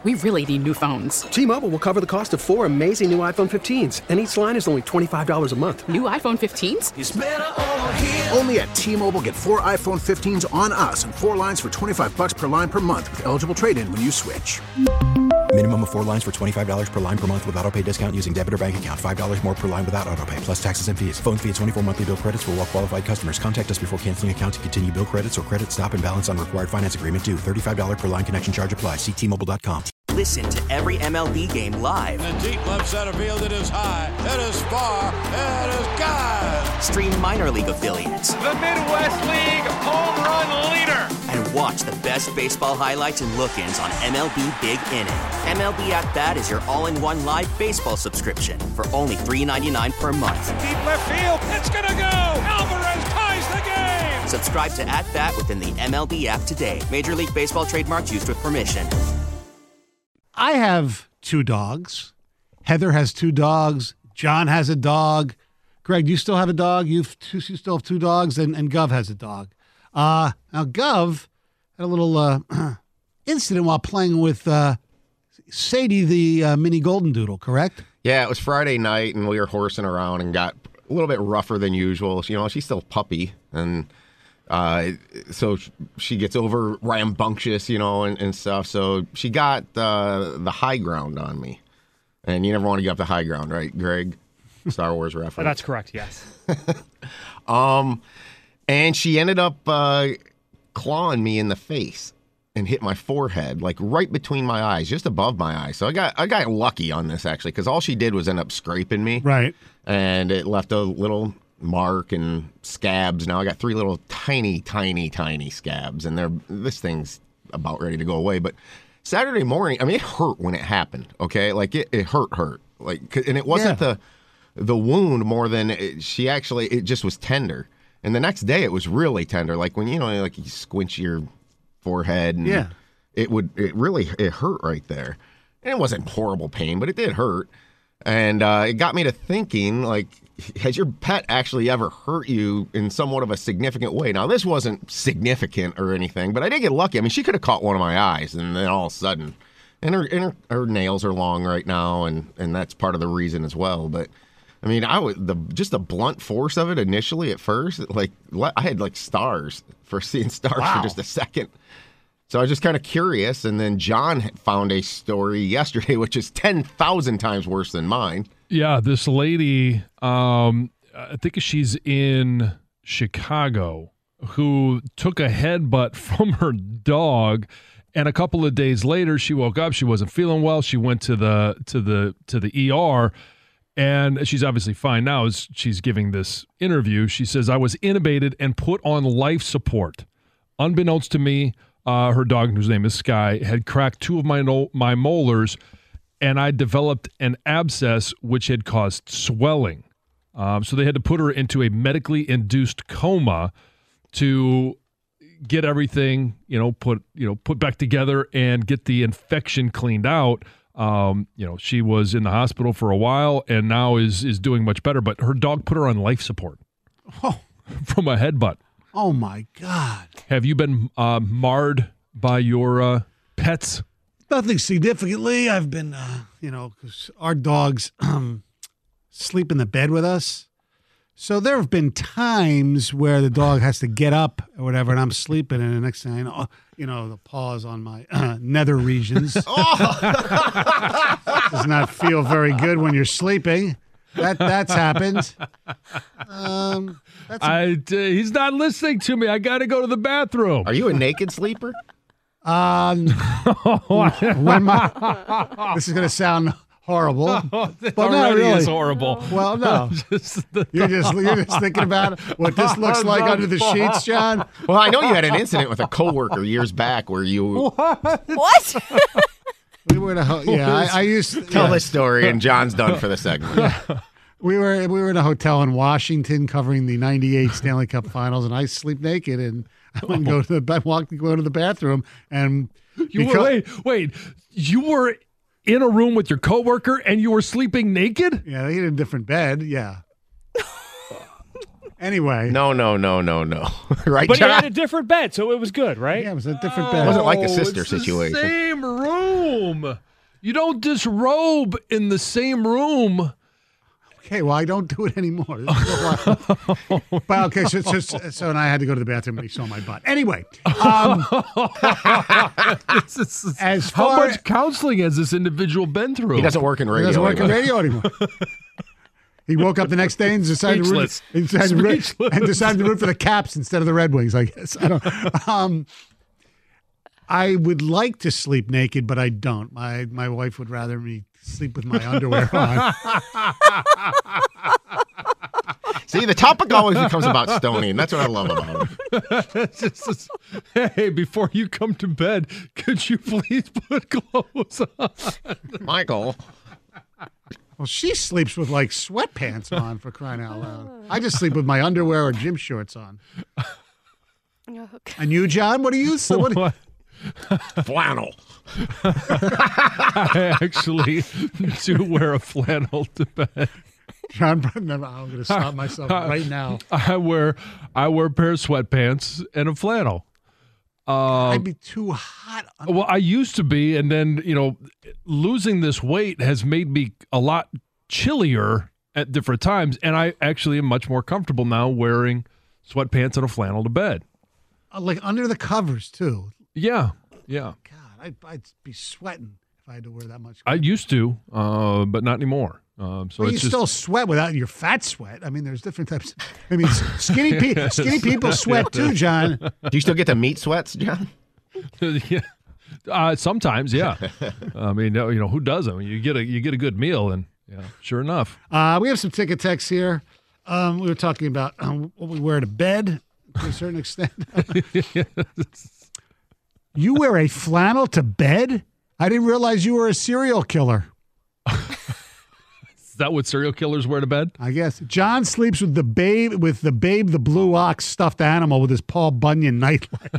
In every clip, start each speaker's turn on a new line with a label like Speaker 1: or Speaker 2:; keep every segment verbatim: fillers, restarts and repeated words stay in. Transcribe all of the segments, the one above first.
Speaker 1: we really need new phones.
Speaker 2: T-Mobile will cover the cost of four amazing new iPhone fifteens, and each line is only twenty-five dollars a month.
Speaker 1: New iPhone fifteens?
Speaker 3: It's better over here.
Speaker 4: Only at T-Mobile, get four iPhone fifteens on us and four lines for twenty-five dollars per line per month with eligible trade-in when you switch.
Speaker 5: Minimum of four lines for twenty-five dollars per line per month with autopay discount using debit or bank account. five dollars more per line without autopay, plus taxes and fees. Phone fee at twenty-four monthly bill credits for well-qualified customers. Contact us before canceling account to continue bill credits or credit stop and balance on required finance agreement due. thirty-five dollars per line connection charge applies. See T Mobile dot com.
Speaker 6: Listen to every M L B game live.
Speaker 7: In the deep left center field, it is high, it is far, it is gone.
Speaker 6: Stream minor league affiliates.
Speaker 8: The Midwest League home run leader.
Speaker 6: And watch the best baseball highlights and look-ins on M L B Big Inning. M L B At Bat is your all-in-one live baseball subscription for only three dollars and ninety-nine cents per month.
Speaker 8: Deep left field, it's gonna go. Alvarez ties the game.
Speaker 6: Subscribe to At Bat within the M L B app today. Major League Baseball trademarks used with permission.
Speaker 9: I have two dogs. Heather has two dogs. John has a dog. Greg, do you still have a dog? You've two, you still have two dogs, and, and Gov has a dog. Uh, now, Gov had a little uh, incident while playing with uh, Sadie, the uh, mini golden doodle, correct?
Speaker 10: Yeah, it was Friday night, and we were horsing around and got a little bit rougher than usual. You know, she's still a puppy, and uh, so she gets over rambunctious, you know, and, and stuff. So she got uh, the high ground on me. And you never want to get up the high ground, right, Greg? Star Wars reference.
Speaker 11: Oh, that's correct, yes.
Speaker 10: um, and she ended up uh, clawing me in the face and hit my forehead, like right between my eyes, just above my eyes. So I got I got lucky on this, actually, because all she did was end up scraping me.
Speaker 9: Right.
Speaker 10: And it left a little mark and scabs. Now I got three little tiny, tiny, tiny scabs, and they're this thing's about ready to go away. But Saturday morning, I mean, it hurt when it happened, okay? Like, it, it hurt, hurt. Like, and it wasn't yeah. the the wound more than it, she actually, it just was tender. And the next day, it was really tender. Like, when, you know, like you squinch your forehead, and
Speaker 9: yeah.
Speaker 10: it would, it really, it hurt right there. And it wasn't horrible pain, but it did hurt. And uh, it got me to thinking, like, has your pet actually ever hurt you in somewhat of a significant way? Now, this wasn't significant or anything, but I did get lucky. I mean, she could have caught one of my eyes, and then all of a sudden, and her, and her, her nails are long right now, and, and that's part of the reason as well. But I mean, I would the just the blunt force of it initially at first, like I had like stars for seeing stars wow. for just a second. So I was just kind of curious, and then John found a story yesterday, which is ten thousand times worse than mine.
Speaker 12: Yeah, this lady, um, I think she's in Chicago, who took a headbutt from her dog, and a couple of days later, she woke up. She wasn't feeling well. She went to the to the to the E R, and she's obviously fine now. As she's giving this interview, she says, "I was intubated and put on life support. Unbeknownst to me, uh, her dog, whose name is Sky, had cracked two of my no- my molars." And I developed an abscess which had caused swelling. Um, so they had to put her into a medically induced coma to get everything, you know, put you know put back together and get the infection cleaned out. Um, you know, she was in the hospital for a while and now is is doing much better. But her dog put her on life support
Speaker 9: oh.
Speaker 12: from a headbutt.
Speaker 9: Oh my God!
Speaker 12: Have you been uh, marred by your uh, pets?
Speaker 9: Nothing significantly. I've been, uh, you know, because our dogs um, sleep in the bed with us. So there have been times where the dog has to get up or whatever, and I'm sleeping, and the next thing I know, you know, the paws on my uh, nether regions. Oh. Does not feel very good when you're sleeping. That That's happened. Um, that's a-
Speaker 12: I, uh, he's not listening to me. I got to go to the bathroom.
Speaker 10: Are you a naked sleeper?
Speaker 9: Um, when my, this is going to sound horrible, but not really.
Speaker 12: Is horrible.
Speaker 9: Well, no, just you're just you're just thinking about what this looks like under the sheets, John.
Speaker 10: Well, I know you had an incident with a coworker years back where you
Speaker 13: what? What?
Speaker 9: We were in a ho- yeah. I, I used to
Speaker 10: tell
Speaker 9: yeah.
Speaker 10: this story, and John's done for the segment.
Speaker 9: Yeah. We were we were in a hotel in Washington covering the ninety-eight Stanley Cup Finals, and I sleep naked and. I wouldn't go to the walk to go to the bathroom, and
Speaker 12: you were, wait, wait, you were in a room with your coworker and you were sleeping naked?
Speaker 9: Yeah, they had a different bed. Yeah, Anyway.
Speaker 10: No, no, no, no, no. Right,
Speaker 3: But
Speaker 10: John?
Speaker 3: he had a different bed, so it was good, right?
Speaker 9: Yeah, it was a different
Speaker 10: It
Speaker 9: bed.
Speaker 10: wasn't like a sister
Speaker 12: it's the
Speaker 10: situation.
Speaker 12: same room. You don't disrobe in the same room.
Speaker 9: Okay, well, I don't do it anymore. This is a while. But okay, so, so, so and I had to go to the bathroom and he saw my butt. Anyway, um,
Speaker 12: This is-
Speaker 9: as
Speaker 12: how
Speaker 9: far
Speaker 12: much counseling has this individual been through?
Speaker 10: He doesn't work in
Speaker 9: he
Speaker 10: radio.
Speaker 9: doesn't work in
Speaker 10: anymore.
Speaker 9: radio anymore. He woke up the next day and decided to root,
Speaker 12: Speechless.
Speaker 9: he decided to root,
Speaker 12: Speechless.
Speaker 9: and decided to root for the Caps instead of the Red Wings. I guess I don't. Um, I would like to sleep naked, but I don't. My my wife would rather me sleep with my underwear on.
Speaker 10: See, the topic always becomes about stoning. That's what I love about it.
Speaker 12: It's just- hey, before you come to bed, could you please put clothes on?
Speaker 10: Michael.
Speaker 9: Well, she sleeps with like sweatpants on, for crying out loud. I just sleep with my underwear or gym shorts on. And you, John, what do you? So what do you
Speaker 10: Flannel.
Speaker 12: I actually do wear a flannel to bed.
Speaker 9: John, never, I'm going to stop myself right now.
Speaker 12: I wear I wear a pair of sweatpants and a flannel. Uh,
Speaker 9: I'd be too hot.
Speaker 12: well, I used to be, and then you know, losing this weight has made me a lot chillier at different times, and I actually am much more comfortable now wearing sweatpants and a flannel to bed.
Speaker 9: Uh, like under the covers too.
Speaker 12: Yeah, yeah.
Speaker 9: God, I'd, I'd be sweating if I had to wear that much.
Speaker 12: I used to, uh, but not anymore. Um, so
Speaker 9: Well, you
Speaker 12: it's just
Speaker 9: still sweat without your fat sweat. I mean, there's different types. I mean, skinny pe- skinny people sweat too, John.
Speaker 10: Do you still get the meat sweats, John?
Speaker 12: yeah. Uh, sometimes, yeah. I mean, you know, who doesn't? You get a you get a good meal, and yeah, sure enough.
Speaker 9: Uh, we have some ticket texts here. Um, we were talking about um, what we wear to bed to a certain extent. You wear a flannel to bed? I didn't realize you were a serial killer.
Speaker 12: Is that what serial killers wear to bed?
Speaker 9: I guess John sleeps with the babe, with the babe, the blue ox stuffed animal with his Paul Bunyan nightlight.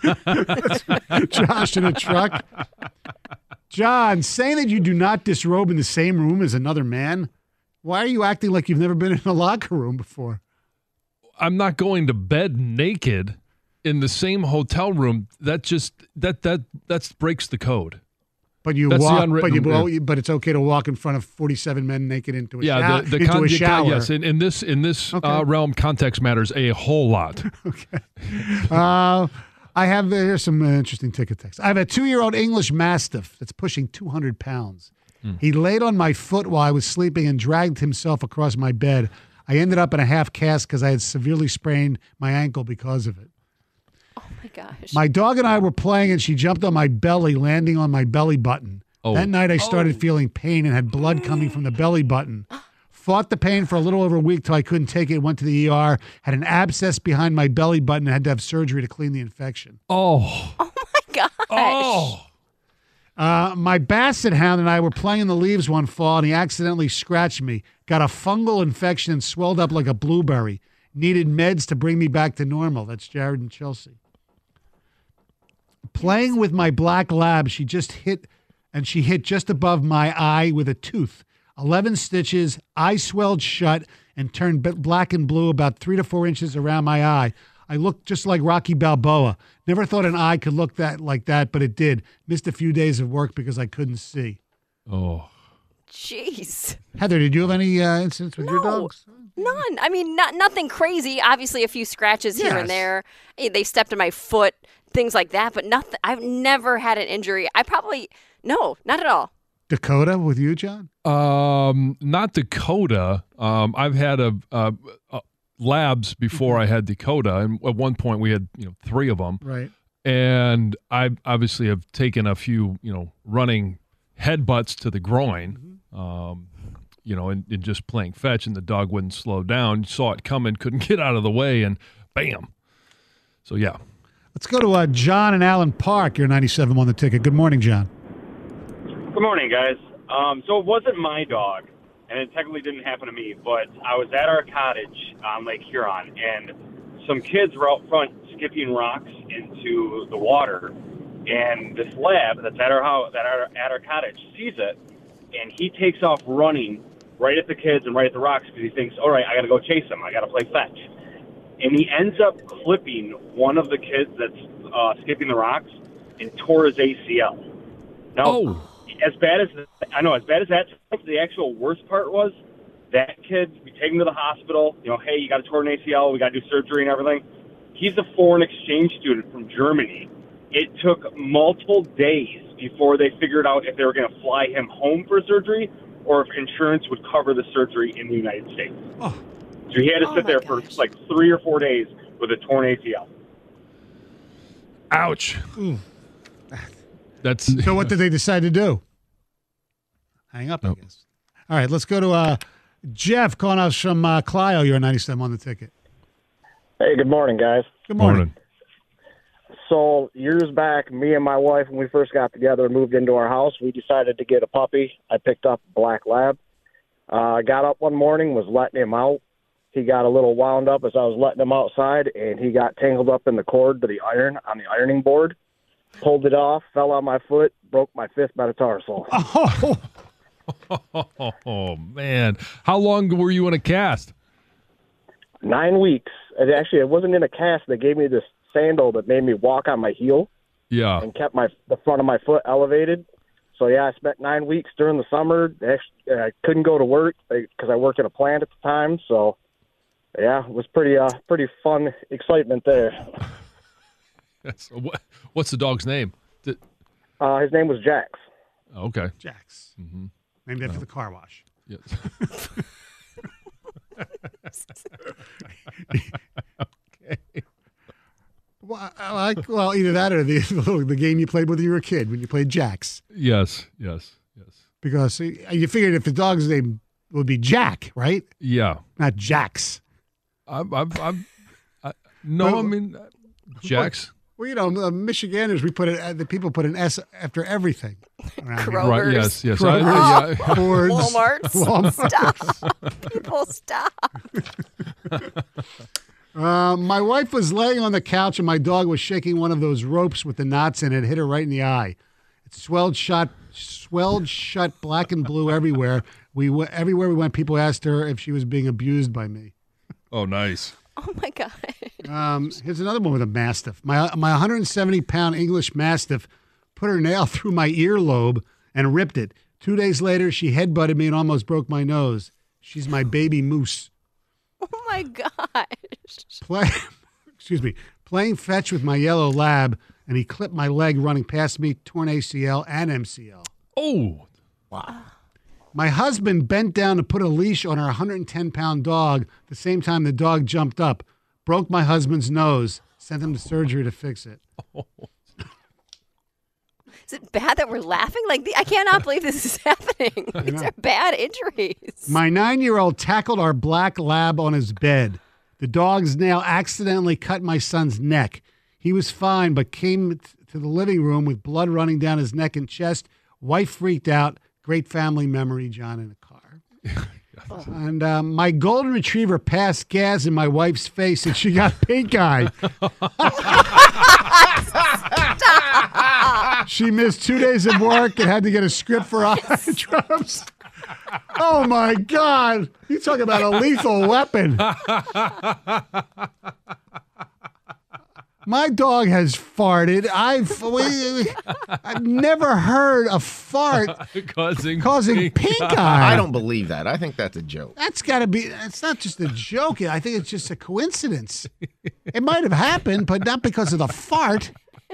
Speaker 9: Josh in a truck. John, saying that you do not disrobe in the same room as another man. Why are you acting like you've never been in a locker room before?
Speaker 12: I'm not going to bed naked in the same hotel room. That just that that that breaks the code.
Speaker 9: But you
Speaker 12: That's the
Speaker 9: walk, but
Speaker 12: unwritten-
Speaker 9: you, well, you- but it's okay to walk in front of forty-seven men naked into a,
Speaker 12: Yeah,
Speaker 9: shower,
Speaker 12: the, the
Speaker 9: into
Speaker 12: con-
Speaker 9: a
Speaker 12: the con-
Speaker 9: shower.
Speaker 12: yes, in, in this in this
Speaker 9: Okay.
Speaker 12: uh, realm, context matters a whole lot.
Speaker 9: Uh, I have here's some uh, interesting ticket text. I have a two-year-old English Mastiff that's pushing two hundred pounds.
Speaker 12: Hmm.
Speaker 9: He laid on my foot while I was sleeping and dragged himself across my bed. I ended up in a half cast because I had severely sprained my ankle because of it.
Speaker 11: Oh my gosh.
Speaker 9: My dog and I were playing, and she jumped on my belly, landing on my belly button.
Speaker 12: Oh.
Speaker 9: That night, I started feeling pain and had blood coming from the belly button. Fought the pain for a little over a week till I couldn't take it. Went to the E R, had an abscess behind my belly button, and had to have surgery to clean the infection.
Speaker 12: Oh,
Speaker 11: Oh my gosh.
Speaker 12: oh,
Speaker 9: Uh, my basset hound and I were playing in the leaves one fall, and he accidentally scratched me. Got a fungal infection and swelled up like a blueberry. Needed meds to bring me back to normal. That's Jared and Chelsea. Playing with my black lab, she just hit, and she hit just above my eye with a tooth. eleven stitches, eye swelled shut, and turned b- black and blue about three to four inches around my eye. I looked just like Rocky Balboa. Never thought an eye could look that like that, but it did. Missed a few days of work because I couldn't see.
Speaker 12: oh.
Speaker 11: Jeez.
Speaker 9: Heather, did you have any uh, incidents with your
Speaker 11: No.
Speaker 9: dogs?
Speaker 11: None. I mean, not nothing crazy. Obviously, a few scratches here
Speaker 9: Yes.
Speaker 11: and there. Eh, They stepped on my foot, things like that. But nothing. I've never had an injury. I probably no, not at all.
Speaker 9: Dakota with you, John?
Speaker 12: Um, not Dakota. Um, I've had a, a, a labs before I had Dakota, and at one point we had you know three of them.
Speaker 9: Right.
Speaker 12: And I obviously have taken a few you know running headbutts to the groin. Um, you know, and, and just playing fetch, and the dog wouldn't slow down. Saw it coming, couldn't get out of the way, and bam. So yeah.
Speaker 9: Let's go to uh, John and Allen Park. You're ninety-seven on the ticket. Good morning, John.
Speaker 13: Good morning, guys. Um, so it wasn't my dog, and it technically didn't happen to me, but I was at our cottage on Lake Huron, and some kids were out front skipping rocks into the water, and this lab that's at our house, that our, at our cottage sees it, and he takes off running right at the kids and right at the rocks because he thinks, all right, I got to go chase them. I got to play fetch. and he ends up clipping one of the kids that's uh, skipping the rocks and tore his A C L. Now,
Speaker 12: oh.
Speaker 13: as bad as I know, as bad as that, the actual worst part was that kid. We take him to the hospital. You know, hey, you got a torn A C L. We got to do surgery and everything. He's a foreign exchange student from Germany. It took multiple days before they figured out if they were going to fly him home for surgery or if insurance would cover the surgery in the United States. Oh. So he had to
Speaker 11: Oh
Speaker 13: sit there
Speaker 11: my
Speaker 13: for
Speaker 11: gosh.
Speaker 13: like three or four days with a torn A C L.
Speaker 12: Ouch. That's
Speaker 9: So what did they decide to do? Hang up, I guess. All right, let's go to uh, Jeff calling us from uh, Clio. You're ninety-seven on the ticket.
Speaker 14: Hey, good morning, guys.
Speaker 9: Good morning.
Speaker 12: Morning.
Speaker 14: So years back, me and my wife, when we first got together and moved into our house, we decided to get a puppy. I picked up a black lab. I uh, got up one morning, was letting him out. He got a little wound up as I was letting him outside, and he got tangled up in the cord to the iron on the ironing board. Pulled it off, fell on my foot, broke my fifth metatarsal.
Speaker 9: Oh,
Speaker 12: oh, man. How long were you in a cast?
Speaker 14: Nine weeks. It actually, it wasn't in a cast. They gave me this sandal that made me walk on my heel
Speaker 12: Yeah.
Speaker 14: and kept my the front of my foot elevated. So, yeah, I spent nine weeks during the summer. Actually, I couldn't go to work because I worked at a plant at the time. So, yeah, it was pretty uh, pretty fun excitement there.
Speaker 12: That's, what, what's the dog's name? Did,
Speaker 14: Uh, his name was Jax.
Speaker 12: okay.
Speaker 9: Jax.
Speaker 12: Mm-hmm.
Speaker 9: Named after the car wash.
Speaker 12: Yes.
Speaker 9: Okay. Well, I, I like well either that or the the game you played when you were a kid when you played Jax.
Speaker 12: Yes, yes, yes.
Speaker 9: Because uh, you figured if the dog's name would be Jack, right?
Speaker 12: Yeah.
Speaker 9: Not Jax.
Speaker 12: I'm, I'm, I'm I, no,
Speaker 9: Well,
Speaker 12: I mean, uh, Jax.
Speaker 9: Well, you know, uh, Michiganders, we put it. Uh, the people put an S after everything. around here.
Speaker 11: Kroger's.
Speaker 12: Right, yes, yes.
Speaker 9: Kroger's,
Speaker 12: I- yeah.
Speaker 9: Fords,
Speaker 11: Walmart's.
Speaker 9: Walmart.
Speaker 11: Stop. People, stop.
Speaker 9: Uh, my wife was laying on the couch and my dog was shaking one of those ropes with the knots in it. Hit her right in the eye. It swelled shut, swelled shut, black and blue everywhere. We w- everywhere we went, people asked her if she was being abused by me.
Speaker 12: Oh, nice.
Speaker 11: Oh, my God.
Speaker 9: Um, here's another one with a mastiff. My my one hundred seventy pound English mastiff put her nail through my earlobe and ripped it. Two days later, she headbutted me and almost broke my nose. She's my baby moose.
Speaker 11: Oh, my gosh.
Speaker 9: Play, excuse me, playing fetch with my yellow lab, and he clipped my leg running past me, torn A C L and M C L.
Speaker 12: Oh,
Speaker 9: wow. My husband bent down to put a leash on our one hundred ten pound dog. The same time the dog jumped up, broke my husband's nose, sent him to surgery to fix it.
Speaker 11: Is it bad that we're laughing? Like, the, I cannot believe this is happening. These are bad injuries.
Speaker 9: My nine-year-old tackled our black lab on his bed. The dog's nail accidentally cut my son's neck. He was fine, but came t- to the living room with blood running down his neck and chest. Wife freaked out. Great family memory, John, in a car. And um, my golden retriever passed gas in my wife's face, and she got pink eye. She missed two days of work and had to get a script for eye drops. Oh, my God. You talk about a lethal weapon. My dog has farted. I've we, I've never heard a fart
Speaker 12: causing
Speaker 9: causing
Speaker 12: pink
Speaker 9: pink
Speaker 12: eye.
Speaker 9: eye.
Speaker 10: I don't believe that. I think that's a joke.
Speaker 9: That's got to be. It's not just a joke. I think it's just a coincidence. It might have happened, but not because of the fart.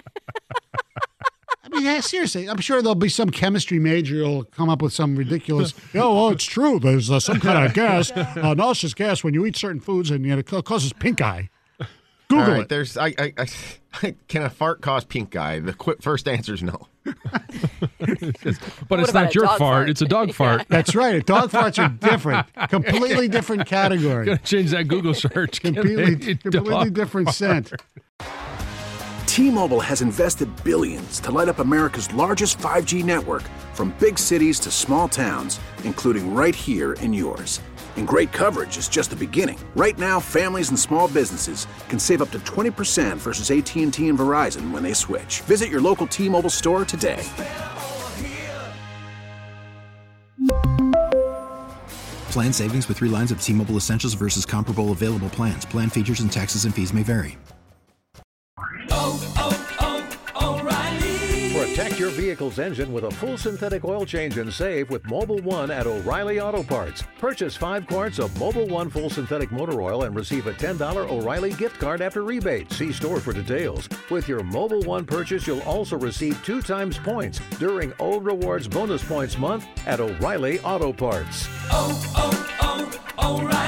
Speaker 9: I mean, yeah, seriously, I'm sure there'll be some chemistry major who'll come up with some ridiculous. Oh, well, it's true. There's uh, some kind of gas, uh, nauseous gas, when you eat certain foods, and you know, it causes pink eye. Google
Speaker 10: All right,
Speaker 9: it.
Speaker 10: There's, I, I, I, can a fart cause pink eye? The quick first answer is no.
Speaker 12: But
Speaker 11: What
Speaker 12: it's
Speaker 11: about
Speaker 12: not
Speaker 11: a
Speaker 12: your
Speaker 11: dog
Speaker 12: fart.
Speaker 11: fart?
Speaker 12: It's a dog fart.
Speaker 9: That's right. Dog farts are different. Completely different category.
Speaker 12: Gotta change that Google search.
Speaker 9: Completely, completely
Speaker 12: Dog
Speaker 9: different
Speaker 12: fart.
Speaker 9: scent.
Speaker 4: T-Mobile has invested billions to light up America's largest five G network, from big cities to small towns, including right here in yours. And great coverage is just the beginning. Right now, families and small businesses can save up to twenty percent versus A T and T and Verizon when they switch. Visit your local T-Mobile store today.
Speaker 5: Plan savings with three lines of T-Mobile Essentials versus comparable available plans. Plan features and taxes and fees may vary.
Speaker 15: Oh, oh, oh, O'Reilly.
Speaker 16: Protect your vehicle's engine with a full synthetic oil change and save with Mobil one at O'Reilly Auto Parts. Purchase five quarts of Mobil one full synthetic motor oil and receive a ten dollars O'Reilly gift card after rebate. See store for details. With your Mobil one purchase, you'll also receive two times points during O Rewards Bonus Points Month at O'Reilly Auto Parts.
Speaker 15: Oh, oh, oh, O'Reilly.